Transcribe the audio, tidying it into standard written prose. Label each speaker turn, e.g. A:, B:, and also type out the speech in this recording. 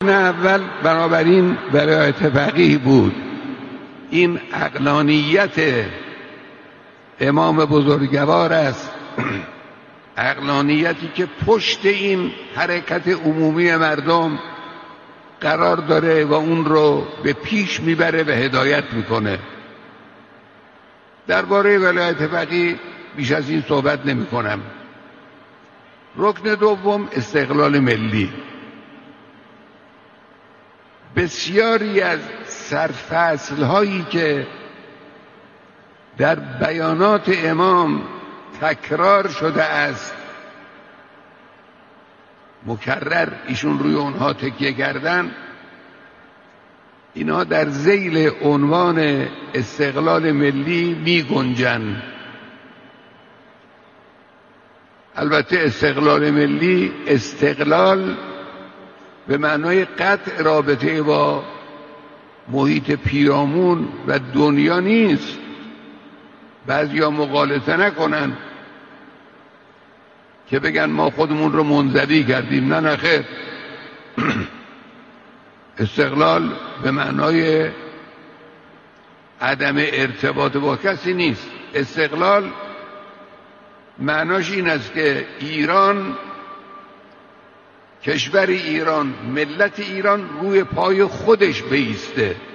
A: اول بنابراین ولایت فقیه بود. این عقلانیت امام بزرگوار است، عقلانیتی که پشت این حرکت عمومی مردم قرار داره و اون رو به پیش میبره و هدایت میکنه. درباره ولایت فقیه بیش از این صحبت نمی کنم. رکن دوم، استقلال ملی. بسیاری از سرفصل هایی که در بیانات امام تکرار شده است، مکرر ایشون روی اونها تکیه کردن، اینا در ذیل عنوان استقلال ملی می گنجن. البته استقلال ملی، استقلال به معنای قطع رابطه با محیط پیرامون و دنیا نیست. بعضیا مغالطه نکنن که بگن ما خودمون رو منزوی کردیم. نه خیر. استقلال به معنای عدم ارتباط با کسی نیست. استقلال معناش این است که ایران، کشور ایران، ملت ایران روی پای خودش بایسته.